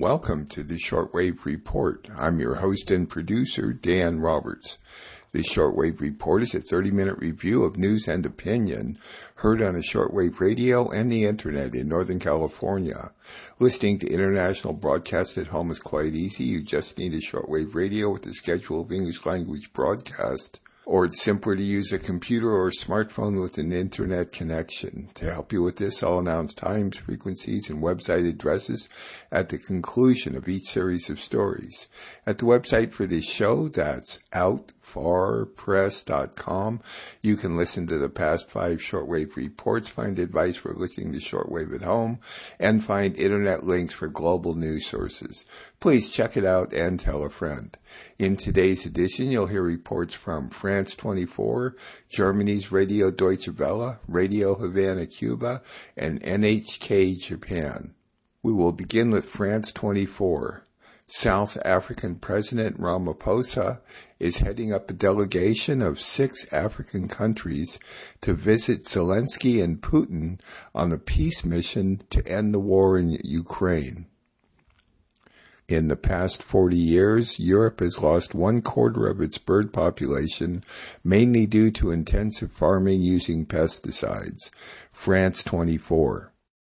Welcome to the Shortwave Report. I'm your host and producer, Dan Roberts. The Shortwave Report is a 30-minute review of news and opinion heard on a shortwave radio and the internet in Northern California. Listening to international broadcasts at home is quite easy. You just need a shortwave radio with a schedule of English language broadcast, or it's simpler to use a computer or a smartphone with an internet connection. To help you with this, I'll announce times, frequencies, and website addresses at the conclusion of each series of stories. At the website for this show, that's outfarpress.com, you can listen to the past 5 shortwave reports, find advice for listening to shortwave at home, and find internet links for global news sources. Please check it out and tell a friend. In today's edition, you'll hear reports from France 24, Germany's Radio Deutsche Welle, Radio Havana, Cuba, and NHK Japan. We will begin with France 24. South African President Ramaphosa is heading up a delegation of 6 African countries to visit Zelensky and Putin on a peace mission to end the war in Ukraine. In the past 40 years, Europe has lost 1/4 of its bird population, mainly due to intensive farming using pesticides. France 24.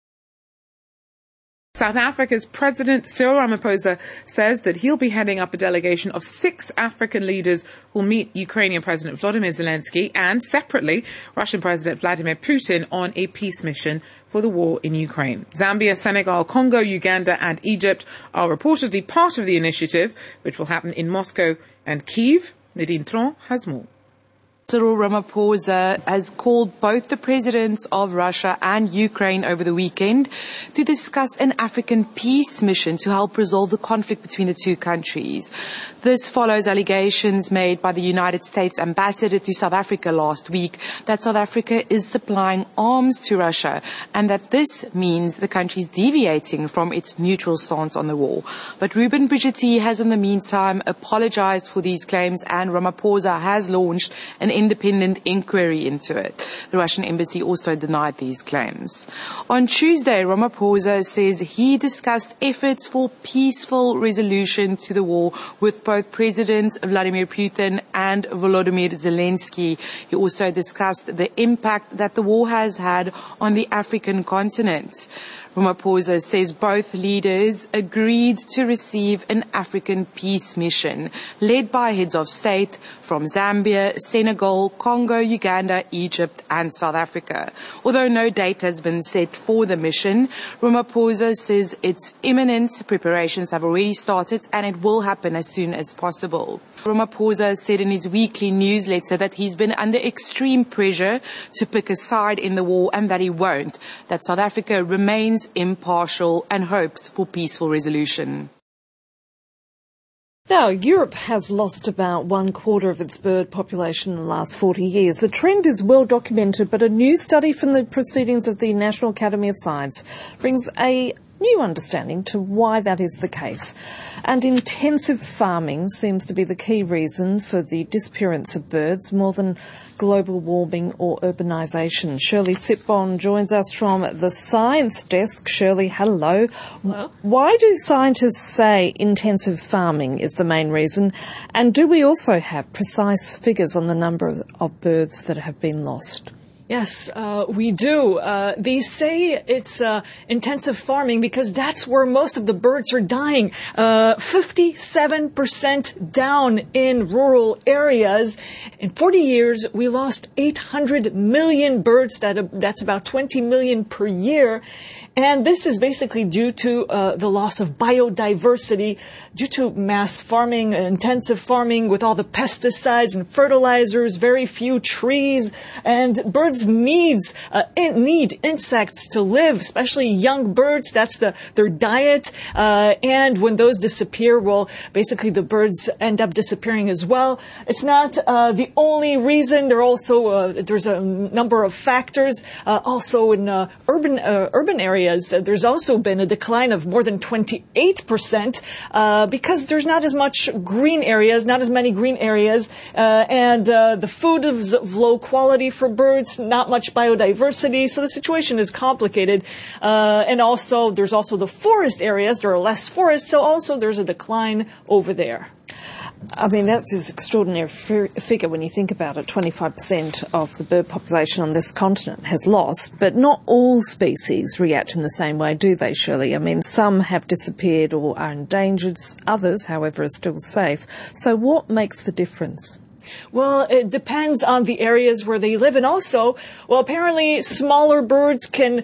South Africa's President Cyril Ramaphosa says that he'll be heading up a delegation of 6 African leaders who'll meet Ukrainian President Volodymyr Zelensky and, separately, Russian President Vladimir Putin on a peace mission for the war in Ukraine. Zambia, Senegal, Congo, Uganda and Egypt are reportedly part of the initiative, which will happen in Moscow and Kyiv. Nadine Tron has more. Cyril Ramaphosa has called both the presidents of Russia and Ukraine over the weekend to discuss an African peace mission to help resolve the conflict between the two countries. This follows allegations made by the United States ambassador to South Africa last week that South Africa is supplying arms to Russia and that this means the country is deviating from its neutral stance on the war. But Ruben Brigitte has in the meantime apologized for these claims and Ramaphosa has launched an independent inquiry into it. The Russian embassy also denied these claims. On Tuesday, Ramaphosa says he discussed efforts for peaceful resolution to the war with both Presidents Vladimir Putin and Volodymyr Zelensky. He also discussed the impact that the war has had on the African continent. Ramaphosa says both leaders agreed to receive an African peace mission led by heads of state from Zambia, Senegal, Congo, Uganda, Egypt and South Africa. Although no date has been set for the mission, Ramaphosa says it's imminent, preparations have already started and it will happen as soon as possible. Ramaphosa said in his weekly newsletter that he's been under extreme pressure to pick a side in the war and that he won't, that South Africa remains impartial and hopes for peaceful resolution. Now, Europe has lost about 1/4 of its bird population in the last 40 years. The trend is well documented, but a new study from the Proceedings of the National Academy of Science brings a new understanding to why that is the case. And intensive farming seems to be the key reason for the disappearance of birds, more than global warming or urbanisation. Shirley Sitbon joins us from the Science Desk. Shirley, hello. Hello. Why do scientists say intensive farming is the main reason? And do we also have precise figures on the number of birds that have been lost? Yes, we do. They say it's intensive farming because that's where most of the birds are dying. 57% down in rural areas. In 40 years, we lost 800 million birds. That's about 20 million per year. And this is basically due to the loss of biodiversity, due to mass farming, intensive farming with all the pesticides and fertilizers, very few trees, and birds need insects to live, especially young birds. That's their diet. And when those disappear, well, basically the birds end up disappearing as well. It's not the only reason. There's a number of factors. Also in urban areas, areas. There's also been a decline of more than 28% because there's not as much green areas, not as many green areas, and the food is of low quality for birds, not much biodiversity, so the situation is complicated. And also, there's also the forest areas. There are less forests, so also there's a decline over there. I mean, that's an extraordinary figure when you think about it. 25% of the bird population on this continent has lost, but not all species react in the same way, do they, Shirley? I mean, some have disappeared or are endangered. Others, however, are still safe. So what makes the difference? Well, it depends on the areas where they live, and also, well, apparently smaller birds can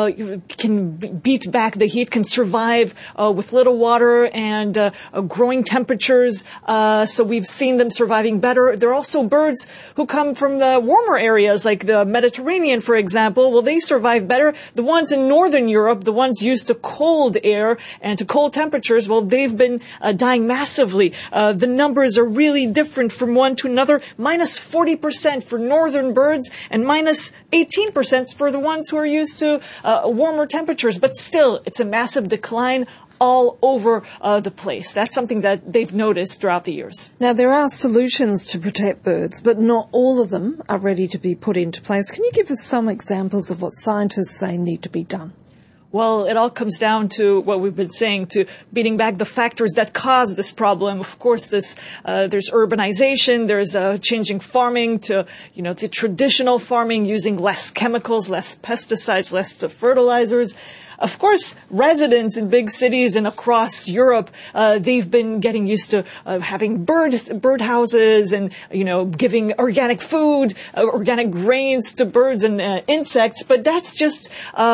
beat back the heat, can survive with little water and growing temperatures. So we've seen them surviving better. There are also birds who come from the warmer areas, like the Mediterranean, for example. Well, they survive better. The ones in Northern Europe, the ones used to cold air and to cold temperatures, well, they've been dying massively. The numbers are really different from one to another, minus 40% for northern birds and minus 18% for the ones who are used to warmer temperatures. But still, it's a massive decline all over the place. That's something that they've noticed throughout the years. Now, there are solutions to protect birds, but not all of them are ready to be put into place. Can you give us some examples of what scientists say need to be done? Well, it all comes down to what we've been saying, to beating back the factors that cause this problem. Of course, there's urbanization, there's changing farming to, the traditional farming, using less chemicals, less pesticides, less fertilizers. Of course, residents in big cities and across Europe, they've been getting used to having bird houses and, giving organic food, organic grains to birds and insects. But that's just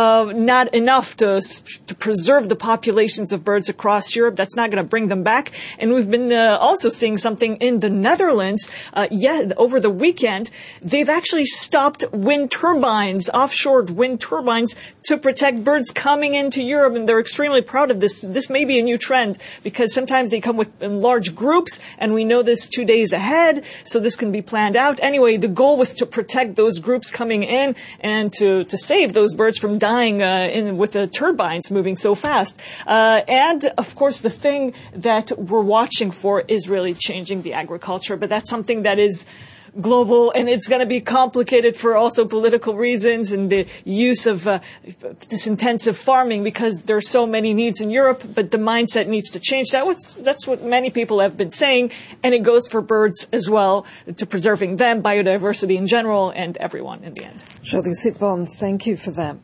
not enough to preserve the populations of birds across Europe. That's not going to bring them back. And we've been also seeing something in the Netherlands. Over the weekend, they've actually stopped wind turbines, offshore wind turbines, to protect birds coming into Europe, and they're extremely proud of this. This may be a new trend because sometimes they come in large groups, and we know this 2 days ahead, so this can be planned out. Anyway, the goal was to protect those groups coming in and to save those birds from dying with the turbines moving so fast. And, of course, the thing that we're watching for is really changing the agriculture, but that's something that is global, and it's going to be complicated for also political reasons and the use of this intensive farming, because there are so many needs in Europe, but the mindset needs to change. That's what many people have been saying, and it goes for birds as well, to preserving them, biodiversity in general, and everyone in the end. Shirley Sitbon, thank you for that.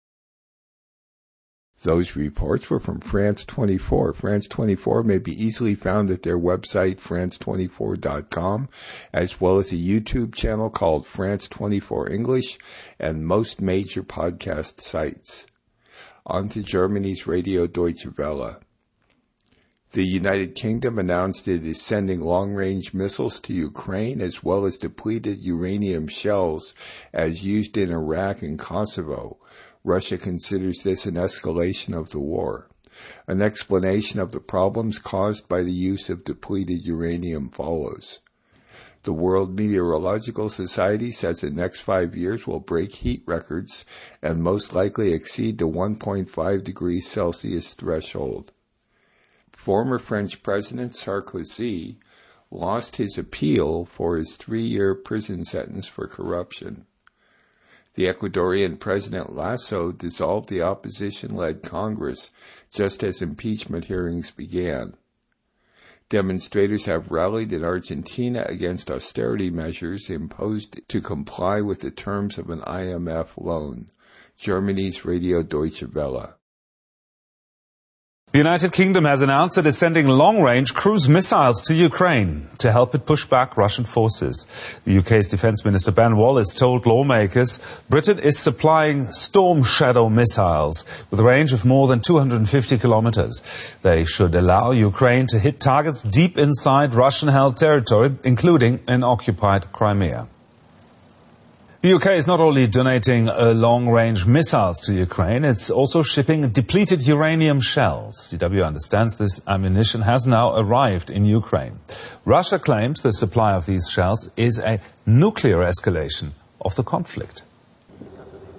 Those reports were from France 24. France 24 may be easily found at their website, france24.com, as well as a YouTube channel called France 24 English and most major podcast sites. On to Germany's Radio Deutsche Welle. The United Kingdom announced it is sending long-range missiles to Ukraine as well as depleted uranium shells as used in Iraq and Kosovo. Russia considers this an escalation of the war. An explanation of the problems caused by the use of depleted uranium follows. The World Meteorological Society says the next 5 years will break heat records and most likely exceed the 1.5 degrees Celsius threshold. Former French President Sarkozy lost his appeal for his 3-year prison sentence for corruption. The Ecuadorian President Lasso dissolved the opposition-led Congress just as impeachment hearings began. Demonstrators have rallied in Argentina against austerity measures imposed to comply with the terms of an IMF loan. Germany's Radio Deutsche Welle. The United Kingdom has announced it is sending long-range cruise missiles to Ukraine to help it push back Russian forces. The UK's Defence Minister Ben Wallace told lawmakers Britain is supplying Storm Shadow missiles with a range of more than 250 kilometers. They should allow Ukraine to hit targets deep inside Russian-held territory, including in occupied Crimea. The UK is not only donating long-range missiles to Ukraine, it's also shipping depleted uranium shells. DW understands this ammunition has now arrived in Ukraine. Russia claims the supply of these shells is a nuclear escalation of the conflict.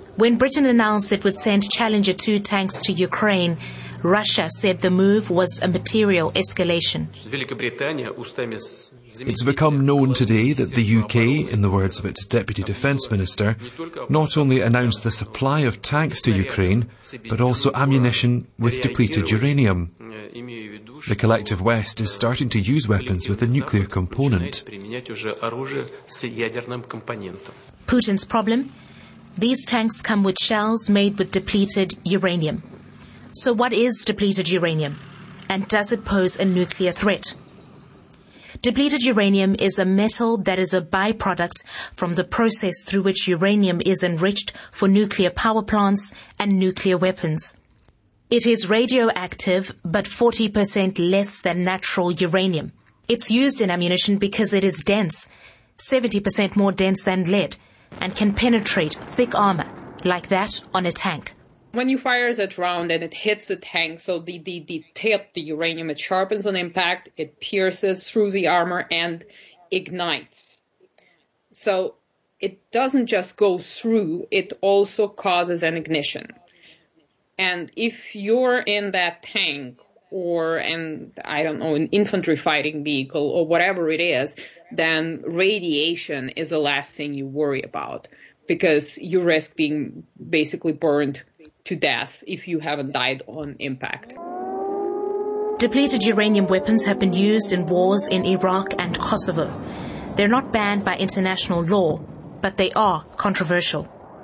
When Britain announced it would send Challenger 2 tanks to Ukraine, Russia said the move was a material escalation. It's become known today that the UK, in the words of its Deputy Defence Minister, not only announced the supply of tanks to Ukraine, but also ammunition with depleted uranium. The collective West is starting to use weapons with a nuclear component. Putin's problem? These tanks come with shells made with depleted uranium. So what is depleted uranium? And does it pose a nuclear threat? Depleted uranium is a metal that is a byproduct from the process through which uranium is enriched for nuclear power plants and nuclear weapons. It is radioactive, but 40% less than natural uranium. It's used in ammunition because it is dense, 70% more dense than lead, and can penetrate thick armor, like that on a tank. When you fire that round and it hits the tank, so the tip, the uranium, it sharpens on impact, it pierces through the armor and ignites. So it doesn't just go through, it also causes an ignition. And if you're in that tank or an infantry fighting vehicle or whatever it is, then radiation is the last thing you worry about because you risk being basically burned to death if you haven't died on impact. Depleted uranium weapons have been used in wars in Iraq and Kosovo. They're not banned by international law, but they are controversial.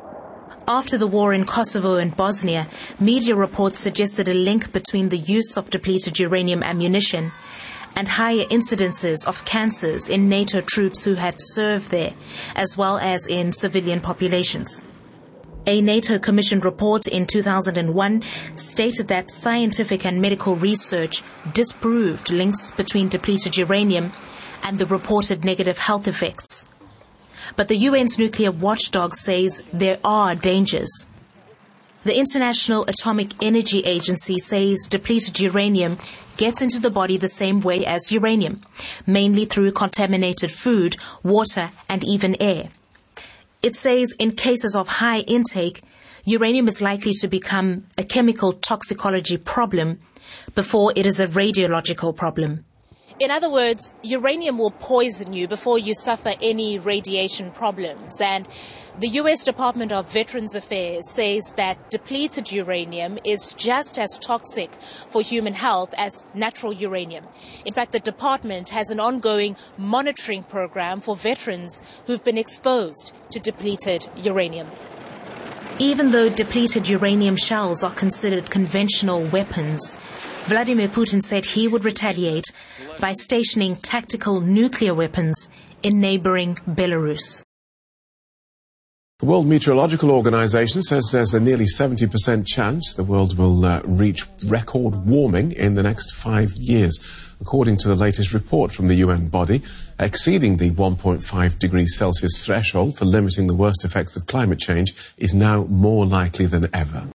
After the war in Kosovo and Bosnia, media reports suggested a link between the use of depleted uranium ammunition and higher incidences of cancers in NATO troops who had served there, as well as in civilian populations. A NATO-commissioned report in 2001 stated that scientific and medical research disproved links between depleted uranium and the reported negative health effects. But the UN's nuclear watchdog says there are dangers. The International Atomic Energy Agency says depleted uranium gets into the body the same way as uranium, mainly through contaminated food, water, and even air. It says in cases of high intake, uranium is likely to become a chemical toxicology problem before it is a radiological problem. In other words, uranium will poison you before you suffer any radiation problems. And the U.S. Department of Veterans Affairs says that depleted uranium is just as toxic for human health as natural uranium. In fact, the department has an ongoing monitoring program for veterans who've been exposed to depleted uranium. Even though depleted uranium shells are considered conventional weapons, Vladimir Putin said he would retaliate by stationing tactical nuclear weapons in neighboring Belarus. The World Meteorological Organization says there's a nearly 70% chance the world will reach record warming in the next 5 years, according to the latest report from the UN body. Exceeding the 1.5 degrees Celsius threshold for limiting the worst effects of climate change is now more likely than ever.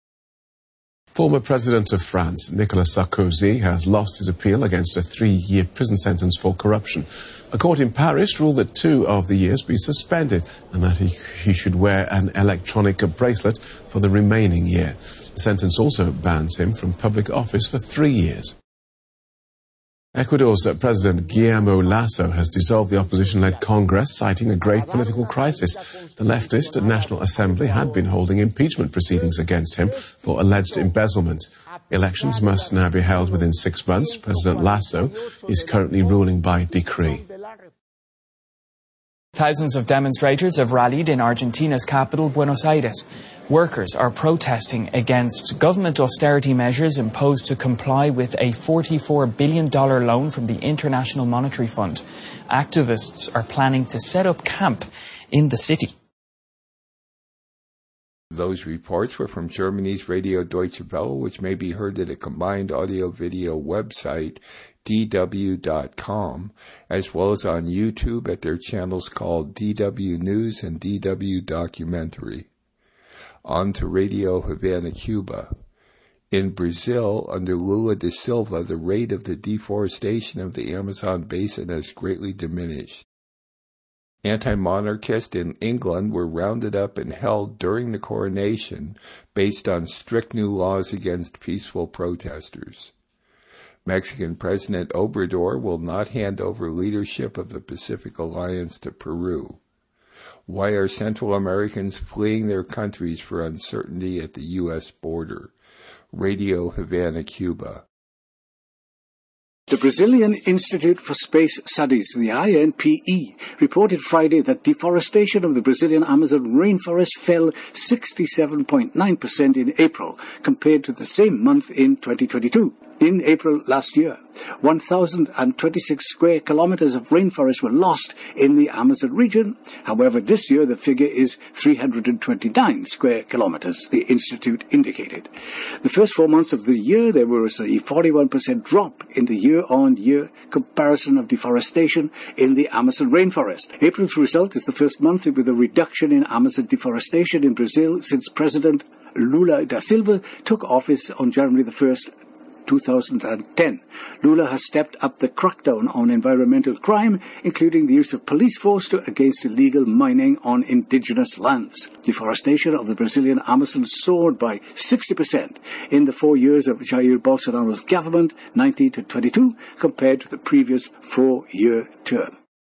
Former President of France, Nicolas Sarkozy, has lost his appeal against a 3-year prison sentence for corruption. A court in Paris ruled that 2 of the years be suspended and that he should wear an electronic bracelet for the remaining year. The sentence also bans him from public office for 3 years. Ecuador's President Guillermo Lasso has dissolved the opposition-led Congress, citing a grave political crisis. The leftist National Assembly had been holding impeachment proceedings against him for alleged embezzlement. Elections must now be held within 6 months. President Lasso is currently ruling by decree. Thousands of demonstrators have rallied in Argentina's capital, Buenos Aires. Workers are protesting against government austerity measures imposed to comply with a $44 billion loan from the International Monetary Fund. Activists are planning to set up camp in the city. Those reports were from Germany's Radio Deutsche Welle, which may be heard at a combined audio-video website, dw.com, as well as on YouTube at their channels called DW News and DW Documentary. On to Radio Havana, Cuba. In Brazil, under Lula da Silva, the rate of the deforestation of the Amazon basin has greatly diminished. Anti-monarchists in England were rounded up and held during the coronation based on strict new laws against peaceful protesters. Mexican President Obrador will not hand over leadership of the Pacific Alliance to Peru. Why are Central Americans fleeing their countries for uncertainty at the U.S. border? Radio Havana, Cuba. The Brazilian Institute for Space Studies, the INPE, reported Friday that deforestation of the Brazilian Amazon rainforest fell 67.9% in April compared to the same month in 2022. In April last year, 1,026 square kilometers of rainforest were lost in the Amazon region. However, this year the figure is 329 square kilometers, the Institute indicated. The first 4 months of the year, there was a 41% drop in the year-on-year comparison of deforestation in the Amazon rainforest. April's result is the first month with a reduction in Amazon deforestation in Brazil since President Lula da Silva took office on January the 1st, 2010. Lula has stepped up the crackdown on environmental crime, including the use of police force against illegal mining on indigenous lands. Deforestation of the Brazilian Amazon soared by 60% in the 4 years of Jair Bolsonaro's government, 19 to 22, compared to the previous 4-year term.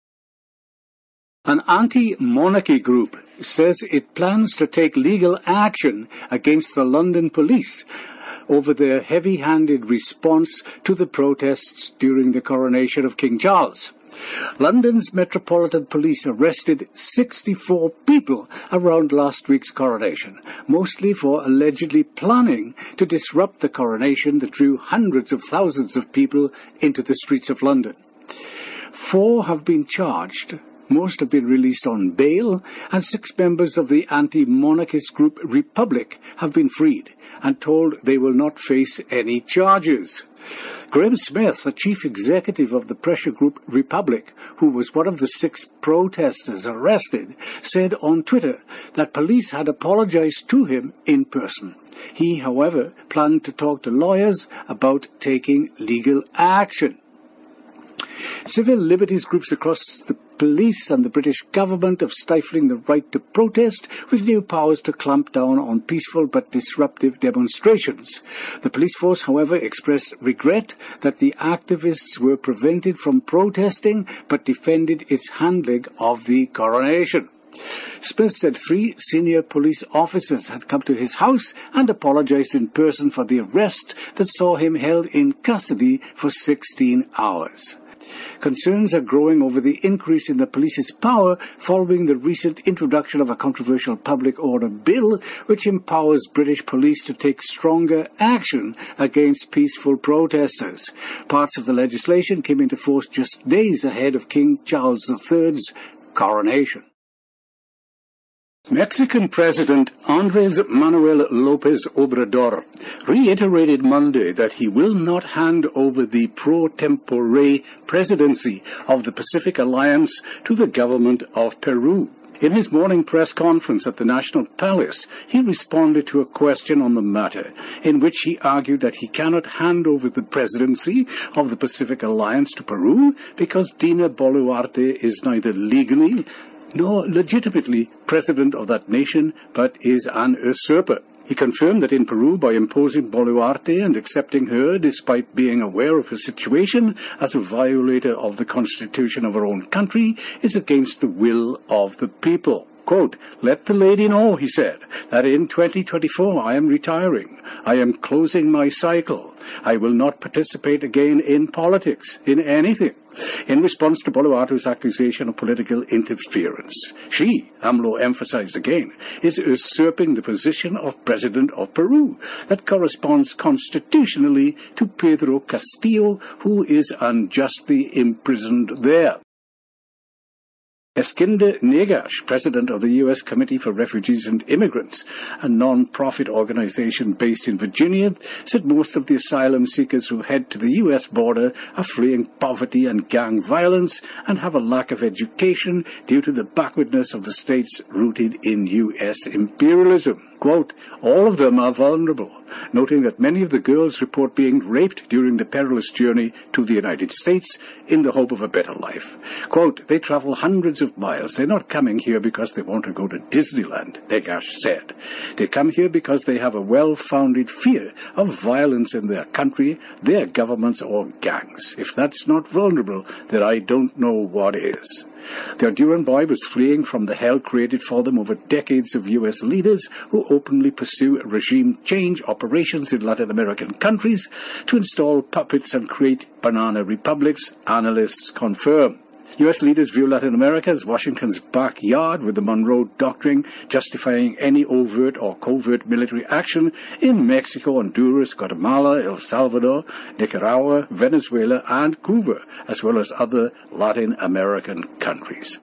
An anti-monarchy group says it plans to take legal action against the London police over their heavy-handed response to the protests during the coronation of King Charles. London's Metropolitan Police arrested 64 people around last week's coronation, mostly for allegedly planning to disrupt the coronation that drew hundreds of thousands of people into the streets of London. 4 have been charged. Most have been released on bail, and 6 members of the anti-monarchist group Republic have been freed and told they will not face any charges. Graham Smith, the chief executive of the pressure group Republic, who was one of the 6 protesters arrested, said on Twitter that police had apologized to him in person. He, however, planned to talk to lawyers about taking legal action. Civil liberties groups across the police and the British government have stifling the right to protest with new powers to clamp down on peaceful but disruptive demonstrations. The police force, however, expressed regret that the activists were prevented from protesting but defended its handling of the coronation. Smith said 3 senior police officers had come to his house and apologized in person for the arrest that saw him held in custody for 16 hours. Concerns are growing over the increase in the police's power following the recent introduction of a controversial public order bill which empowers British police to take stronger action against peaceful protesters. Parts of the legislation came into force just days ahead of King Charles III's coronation. Mexican President Andrés Manuel López Obrador reiterated Monday that he will not hand over the pro tempore presidency of the Pacific Alliance to the government of Peru. In his morning press conference at the National Palace, he responded to a question on the matter, in which he argued that he cannot hand over the presidency of the Pacific Alliance to Peru because Dina Boluarte is neither legally nor legitimately president of that nation, but is an usurper. He confirmed that in Peru, by imposing Boluarte and accepting her despite being aware of her situation as a violator of the constitution of her own country, is against the will of the people. Quote, "Let the lady know," he said, "that in 2024 I am retiring. I am closing my cycle. I will not participate again in politics, in anything," in response to Boluarte's accusation of political interference. She, AMLO emphasized again, is usurping the position of President of Peru that corresponds constitutionally to Pedro Castillo, who is unjustly imprisoned there. Eskinder Negash, president of the U.S. Committee for Refugees and Immigrants, a non-profit organization based in Virginia, said most of the asylum seekers who head to the U.S. border are fleeing poverty and gang violence and have a lack of education due to the backwardness of the states rooted in U.S. imperialism. Quote, all of them are vulnerable, noting that many of the girls report being raped during the perilous journey to the United States in the hope of a better life. Quote, they travel hundreds of miles. They're not coming here because they want to go to Disneyland, Degash said. They come here because they have a well-founded fear of violence in their country, their governments, or gangs. If that's not vulnerable, then I don't know what is. The Honduran boy was fleeing from the hell created for them over decades of U.S. leaders who openly pursue regime change operations in Latin American countries to install puppets and create banana republics, analysts confirm. U.S. leaders view Latin America as Washington's backyard, with the Monroe Doctrine justifying any overt or covert military action in Mexico, Honduras, Guatemala, El Salvador, Nicaragua, Venezuela, and Cuba, as well as other Latin American countries.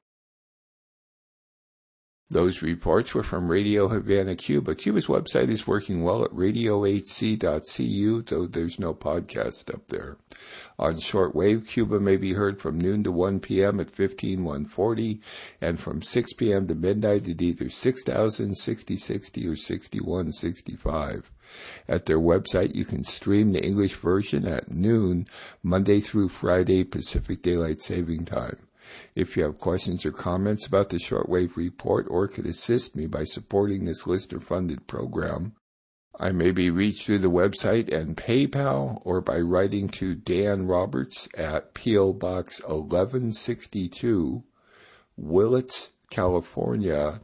Those reports were from Radio Havana, Cuba. Cuba's website is working well at radiohc.cu, though there's no podcast up there. On shortwave, Cuba may be heard from noon to 1 p.m. at 15140 and from 6 p.m. to midnight at either 6000, 6060, or 6165. At their website, you can stream the English version at noon, Monday through Friday, Pacific Daylight Saving Time. If you have questions or comments about the Shortwave Report or could assist me by supporting this listener-funded program, I may be reached through the website and PayPal or by writing to Dan Roberts at P.O. Box 1162, Willits, California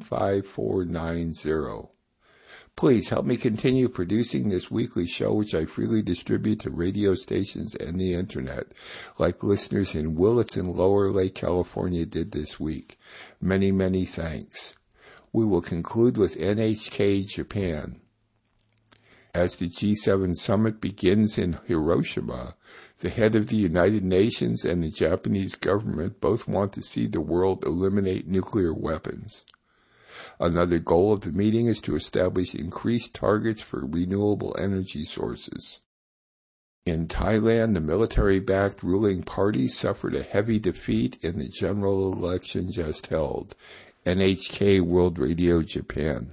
95490. Please help me continue producing this weekly show, which I freely distribute to radio stations and the Internet, like listeners in Willits and Lower Lake, California did this week. Many, many thanks. We will conclude with NHK Japan. As the G7 summit begins in Hiroshima, the head of the United Nations and the Japanese government both want to see the world eliminate nuclear weapons. Another goal of the meeting is to establish increased targets for renewable energy sources. In Thailand, the military-backed ruling party suffered a heavy defeat in the general election just held. NHK World Radio Japan.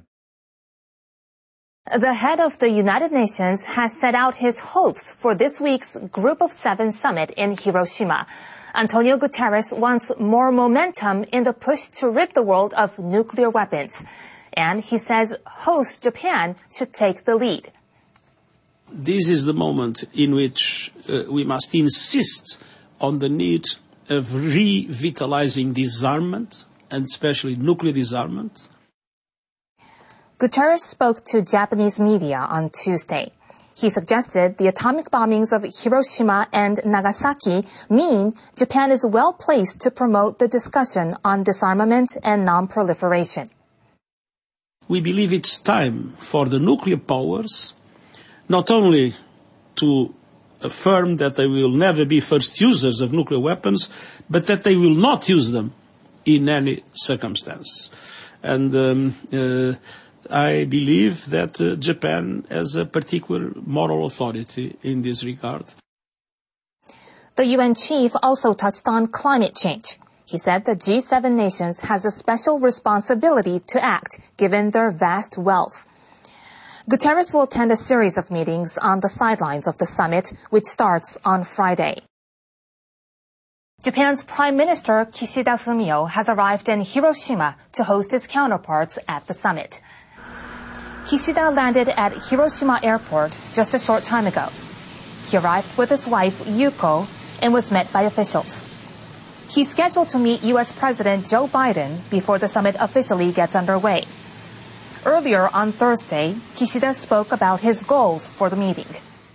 The head of the United Nations has set out his hopes for this week's Group of Seven summit in Hiroshima. Antonio Guterres wants more momentum in the push to rid the world of nuclear weapons. And he says host Japan should take the lead. This is the moment in which we must insist on the need of revitalizing disarmament, and especially nuclear disarmament. Guterres spoke to Japanese media on Tuesday. He suggested the atomic bombings of Hiroshima and Nagasaki mean Japan is well placed to promote the discussion on disarmament and non-proliferation. We believe it's time for the nuclear powers not only to affirm that they will never be first users of nuclear weapons, but that they will not use them in any circumstance. And I believe that Japan has a particular moral authority in this regard. The UN chief also touched on climate change. He said the G7 nations has a special responsibility to act given their vast wealth. Guterres will attend a series of meetings on the sidelines of the summit, which starts on Friday. Japan's Prime Minister Kishida Fumio has arrived in Hiroshima to host his counterparts at the summit. Kishida landed at Hiroshima Airport just a short time ago. He arrived with his wife, Yuko, and was met by officials. He's scheduled to meet U.S. President Joe Biden before the summit officially gets underway. Earlier on Thursday, Kishida spoke about his goals for the meeting.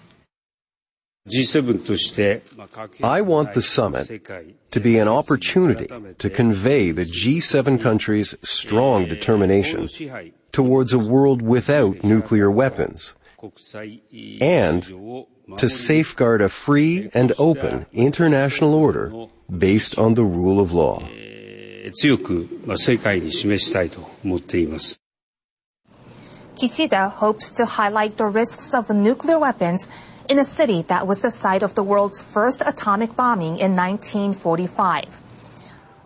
I want the summit to be an opportunity to convey the G7 countries' strong determination towards a world without nuclear weapons and to safeguard a free and open international order based on the rule of law. Kishida hopes to highlight the risks of nuclear weapons in a city that was the site of the world's first atomic bombing in 1945.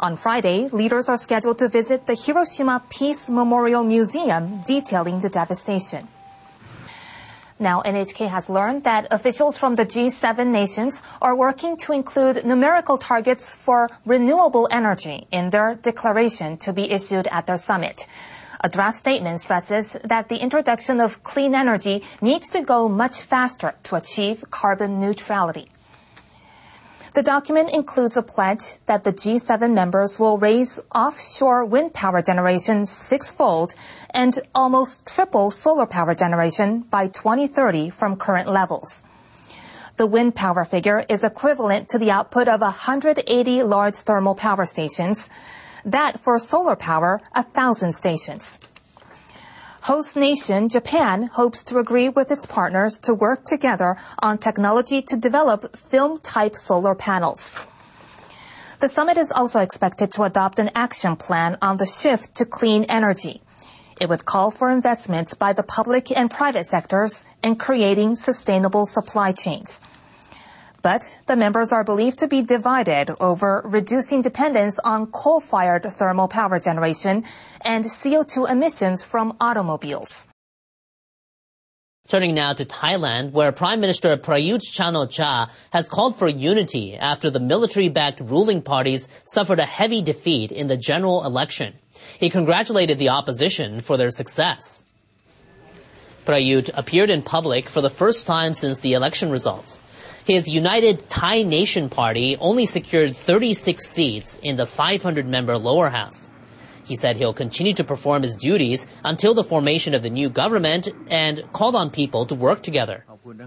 On Friday, leaders are scheduled to visit the Hiroshima Peace Memorial Museum detailing the devastation. Now, NHK has learned that officials from the G7 nations are working to include numerical targets for renewable energy in their declaration to be issued at their summit. A draft statement stresses that the introduction of clean energy needs to go much faster to achieve carbon neutrality. The document includes a pledge that the G7 members will raise offshore wind power generation six-fold and almost triple solar power generation by 2030 from current levels. The wind power figure is equivalent to the output of 180 large thermal power stations. That for solar power, 1,000 stations. Host nation Japan hopes to agree with its partners to work together on technology to develop film-type solar panels. The summit is also expected to adopt an action plan on the shift to clean energy. It would call for investments by the public and private sectors in creating sustainable supply chains. But the members are believed to be divided over reducing dependence on coal-fired thermal power generation and CO2 emissions from automobiles. Turning now to Thailand, where Prime Minister Prayut Chan-o-cha has called for unity after the military-backed ruling parties suffered a heavy defeat in the general election. He congratulated the opposition for their success. Prayut appeared in public for the first time since the election results. His United Thai Nation Party only secured 36 seats in the 500-member lower house. He said he'll continue to perform his duties until the formation of the new government and called on people to work together.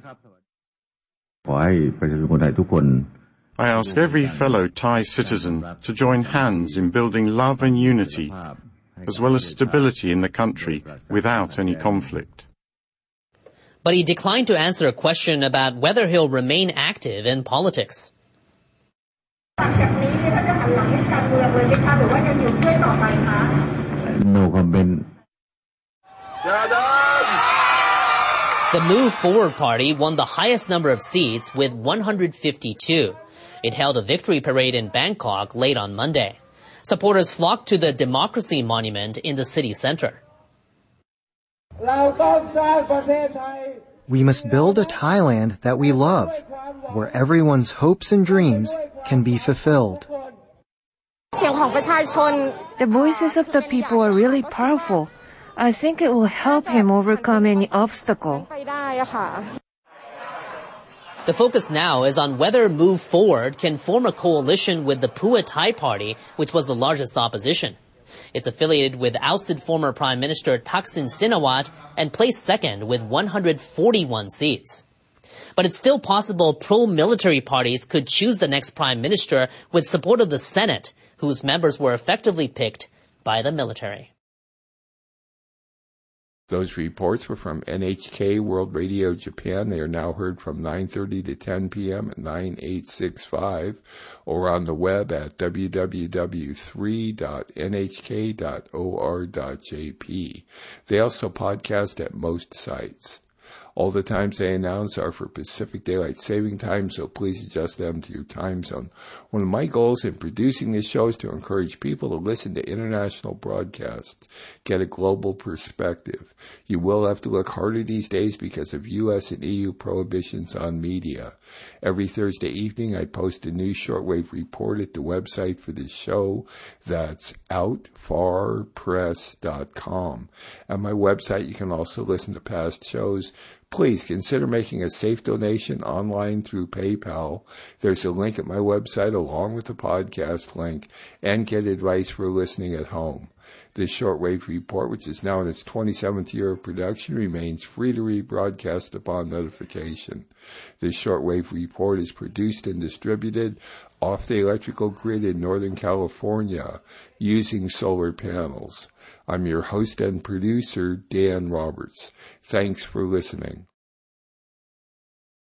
I ask every fellow Thai citizen to join hands in building love and unity, as well as stability in the country without any conflict. But he declined to answer a question about whether he'll remain active in politics. No comment. The Move Forward Party won the highest number of seats with 152. It held a victory parade in Bangkok late on Monday. Supporters flocked to the Democracy Monument in the city center. We must build a Thailand that we love, where everyone's hopes and dreams can be fulfilled. The voices of the people are really powerful. I think it will help him overcome any obstacle. The focus now is on whether Move Forward can form a coalition with the Pheu Thai Party, which was the largest opposition. It's affiliated with ousted former Prime Minister Thaksin Shinawatra and placed second with 141 seats. But it's still possible pro-military parties could choose the next Prime Minister with support of the Senate, whose members were effectively picked by the military. Those reports were from NHK World Radio Japan. They are now heard from 9:30 to 10 p.m. at 9865 or on the web at www.3.nhk.or.jp. They also podcast at most sites. All the times they announce are for Pacific Daylight Saving Time, so please adjust them to your time zone. One of my goals in producing this show is to encourage people to listen to international broadcasts, get a global perspective. You will have to look harder these days because of U.S. and EU prohibitions on media. Every Thursday evening, I post a new shortwave report at the website for this show. That's outfarpress.com. At my website, you can also listen to past shows. Please consider making a safe donation online through PayPal. There's a link at my website along with the podcast link, and get advice for listening at home. This shortwave report, which is now in its 27th year of production, remains free to rebroadcast upon notification. This shortwave report is produced and distributed off the electrical grid in Northern California using solar panels. I'm your host and producer, Dan Roberts. Thanks for listening.